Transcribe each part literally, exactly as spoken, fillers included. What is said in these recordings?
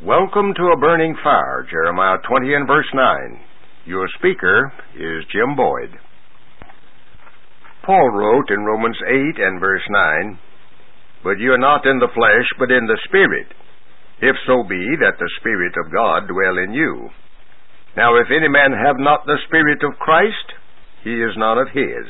Welcome to A Burning Fire, Jeremiah twenty and verse nine. Your speaker is Jim Boyd. Paul wrote in Romans eight and verse nine, "But you are not in the flesh, but in the Spirit, if so be that the Spirit of God dwell in you. Now if any man have not the Spirit of Christ, he is not of his."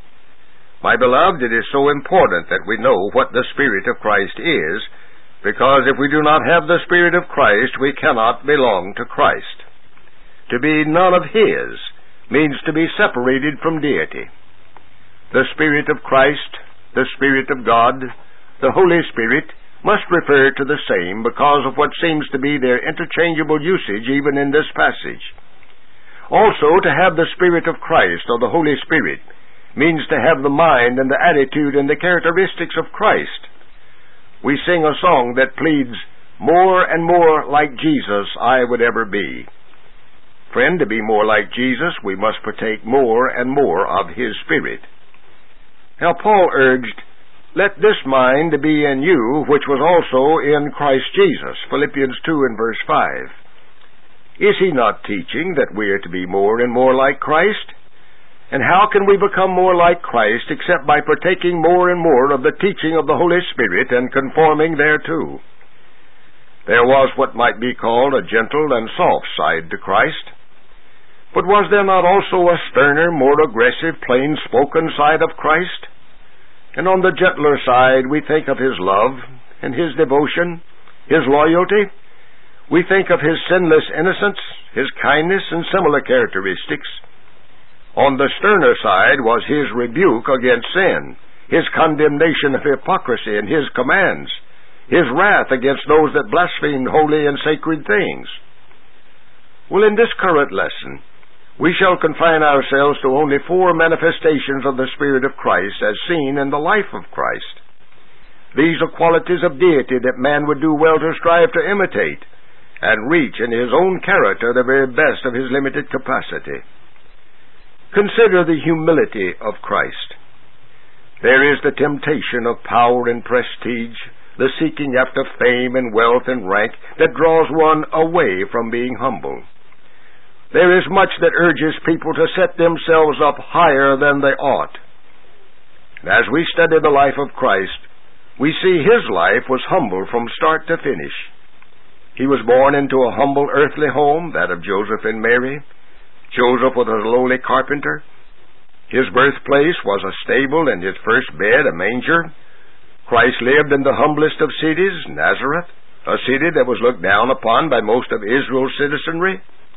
My beloved, it is so important that we know what the Spirit of Christ is, because if we do not have the Spirit of Christ, we cannot belong to Christ. To be none of His means to be separated from deity. The Spirit of Christ, the Spirit of God, the Holy Spirit must refer to the same because of what seems to be their interchangeable usage even in this passage. Also, to have the Spirit of Christ or the Holy Spirit means to have the mind and the attitude and the characteristics of Christ. We sing a song that pleads, "More and more like Jesus I would ever be." Friend, to be more like Jesus, we must partake more and more of His Spirit. Now Paul urged, "Let this mind be in you, which was also in Christ Jesus," Philippians two and verse five. Is he not teaching that we are to be more and more like Christ? And how can we become more like Christ except by partaking more and more of the teaching of the Holy Spirit and conforming thereto? There was what might be called a gentle and soft side to Christ. But was there not also a sterner, more aggressive, plain-spoken side of Christ? And on the gentler side, we think of His love and His devotion, His loyalty. We think of His sinless innocence, His kindness, and similar characteristics. On the sterner side was His rebuke against sin, His condemnation of hypocrisy and His commands, His wrath against those that blasphemed holy and sacred things. Well, in this current lesson, we shall confine ourselves to only four manifestations of the Spirit of Christ as seen in the life of Christ. These are qualities of deity that man would do well to strive to imitate and reach in his own character the very best of his limited capacity. Consider the humility of Christ. There is the temptation of power and prestige, the seeking after fame and wealth and rank that draws one away from being humble. There is much that urges people to set themselves up higher than they ought. As we study the life of Christ, we see His life was humble from start to finish. He was born into a humble earthly home, that of Joseph and Mary. Joseph was a lowly carpenter. His birthplace was a stable, and his first bed a manger. Christ lived in the humblest of cities, Nazareth, a city that was looked down upon by most of Israel's citizenry.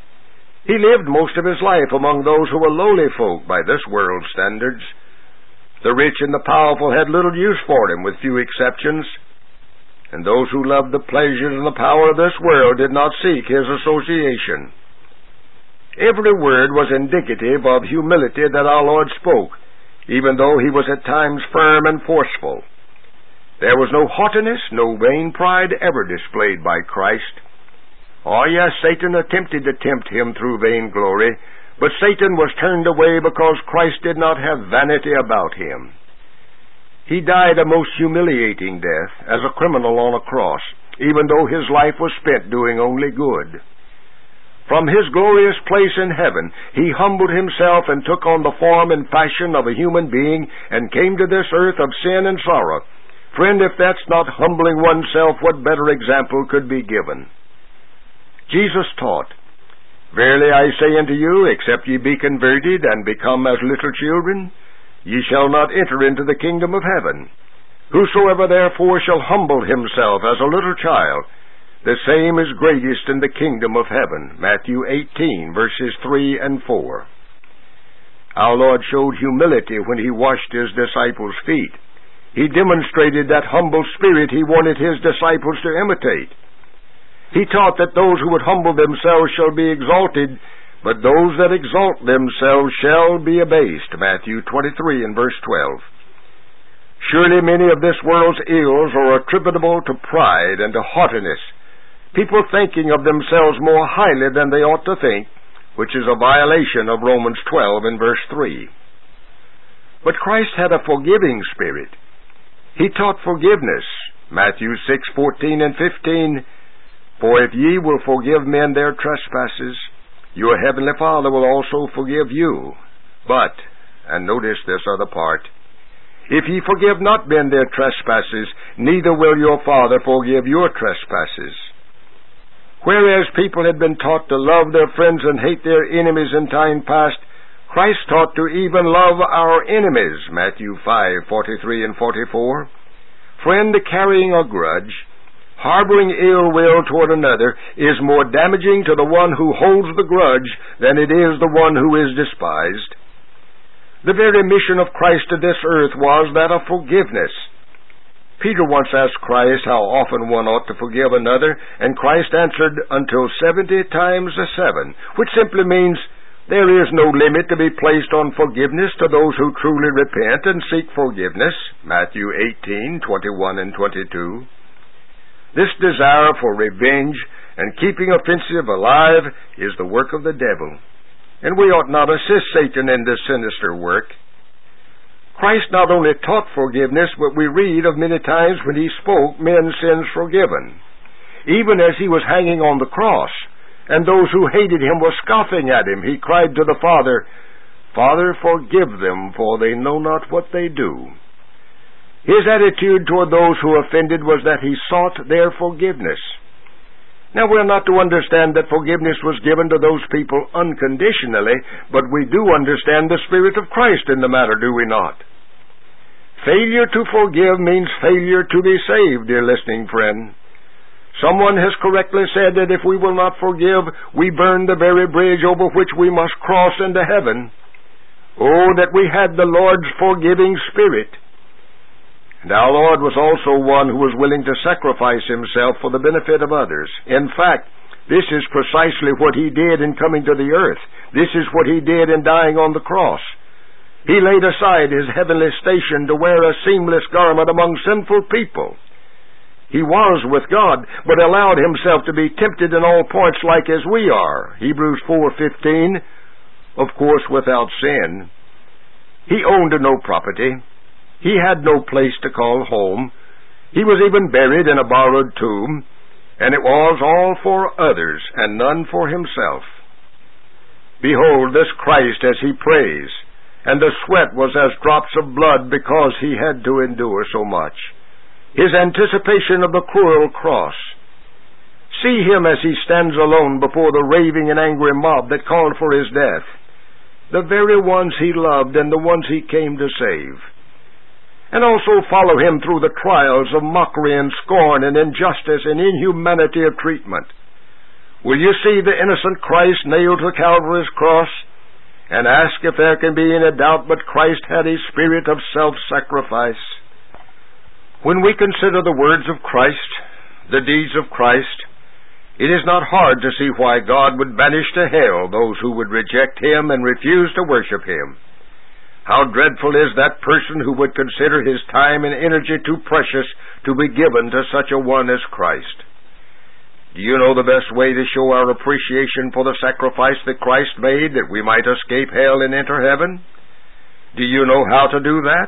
He lived most of his life among those who were lowly folk by this world's standards. The rich and the powerful had little use for him, with few exceptions, and those who loved the pleasures and the power of this world did not seek his association. Every word was indicative of humility that our Lord spoke, even though He was at times firm and forceful. There was no haughtiness, no vain pride ever displayed by Christ. Oh yes, Satan attempted to tempt Him through vainglory, but Satan was turned away because Christ did not have vanity about Him. He died a most humiliating death as a criminal on a cross, even though His life was spent doing only good. From His glorious place in heaven, He humbled Himself and took on the form and fashion of a human being and came to this earth of sin and sorrow. Friend, if that's not humbling oneself, what better example could be given? Jesus taught, "Verily I say unto you, except ye be converted and become as little children, ye shall not enter into the kingdom of heaven. Whosoever therefore shall humble himself as a little child, the same is greatest in the kingdom of heaven." Matthew eighteen, verses three and four. Our Lord showed humility when He washed His disciples' feet. He demonstrated that humble spirit He wanted His disciples to imitate. He taught that those who would humble themselves shall be exalted, but those that exalt themselves shall be abased. Matthew twenty-three and verse twelve. Surely many of this world's ills are attributable to pride and to haughtiness, people thinking of themselves more highly than they ought to think, which is a violation of Romans twelve and verse three. But Christ had a forgiving spirit. He taught forgiveness. Matthew six, fourteen and fifteen, For if ye will forgive men their trespasses, your heavenly Father will also forgive you. But, and notice this other part, if ye forgive not men their trespasses, neither will your Father forgive your trespasses. Whereas people had been taught to love their friends and hate their enemies in time past, Christ taught to even love our enemies, Matthew five, forty-three and forty-four. Friend carrying a grudge, harboring ill will toward another, is more damaging to the one who holds the grudge than it is the one who is despised. The very mission of Christ to this earth was that of forgiveness. Peter once asked Christ how often one ought to forgive another, and Christ answered, until seventy times a seven, which simply means there is no limit to be placed on forgiveness to those who truly repent and seek forgiveness, Matthew eighteen, twenty-one and twenty-two. This desire for revenge and keeping offensive alive is the work of the devil, and we ought not assist Satan in this sinister work. Christ not only taught forgiveness, but we read of many times when he spoke men's sins forgiven. Even as he was hanging on the cross, and those who hated him were scoffing at him, he cried to the Father, Father, forgive them, for they know not what they do. His attitude toward those who offended was that he sought their forgiveness. Now, we're not to understand that forgiveness was given to those people unconditionally, but we do understand the Spirit of Christ in the matter, do we not? Failure to forgive means failure to be saved, dear listening friend. Someone has correctly said that if we will not forgive, we burn the very bridge over which we must cross into heaven. Oh, that we had the Lord's forgiving Spirit. And our Lord was also one who was willing to sacrifice himself for the benefit of others. In fact, this is precisely what he did in coming to the earth. This is what he did in dying on the cross. He laid aside his heavenly station to wear a seamless garment among sinful people. He was with God, but allowed himself to be tempted in all points like as we are. Hebrews four fifteen, of course without sin. He owned no property. He had no place to call home. He was even buried in a borrowed tomb, and it was all for others and none for himself. Behold this Christ as he prays, and the sweat was as drops of blood because he had to endure so much. His anticipation of the cruel cross. See him as he stands alone before the raving and angry mob that called for his death, the very ones he loved and the ones he came to save. And also follow him through the trials of mockery and scorn and injustice and inhumanity of treatment. Will you see the innocent Christ nailed to Calvary's cross, and ask if there can be any doubt but Christ had a spirit of self-sacrifice? When we consider the words of Christ, the deeds of Christ, it is not hard to see why God would banish to hell those who would reject him and refuse to worship him. How dreadful is that person who would consider his time and energy too precious to be given to such a one as Christ. Do you know the best way to show our appreciation for the sacrifice that Christ made that we might escape hell and enter heaven? Do you know how to do that?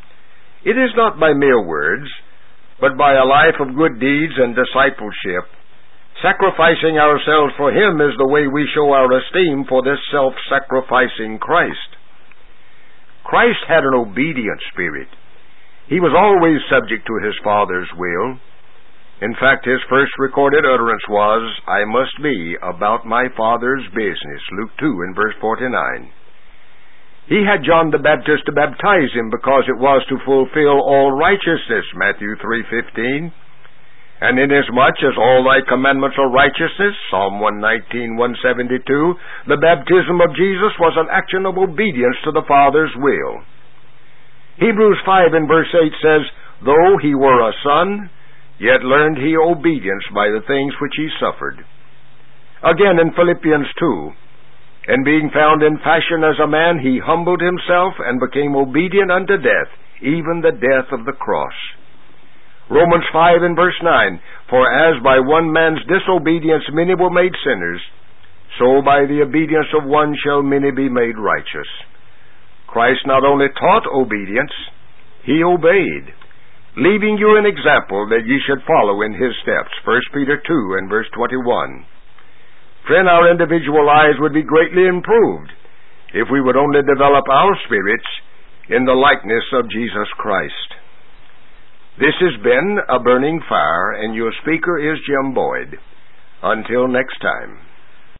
It is not by mere words, but by a life of good deeds and discipleship. Sacrificing ourselves for him is the way we show our esteem for this self-sacrificing Christ. Christ had an obedient spirit. He was always subject to his Father's will. In fact, his first recorded utterance was, I must be about my Father's business, Luke two and verse forty-nine. He had John the Baptist to baptize him because it was to fulfill all righteousness, Matthew three fifteen. And inasmuch as all thy commandments are righteousness, Psalm one nineteen, one seventy-two, the baptism of Jesus was an action of obedience to the Father's will. Hebrews five and verse eight says, Though he were a son, yet learned he obedience by the things which he suffered. Again in Philippians two, And being found in fashion as a man, he humbled himself and became obedient unto death, even the death of the cross. Romans five and verse nine, For as by one man's disobedience many were made sinners, so by the obedience of one shall many be made righteous. Christ not only taught obedience, he obeyed. leaving you an example that ye should follow in his steps. First Peter two and verse twenty-one. Friend, our individual lives would be greatly improved if we would only develop our spirits in the likeness of Jesus Christ. This has been A Burning Fire, and your speaker is Jim Boyd. Until next time.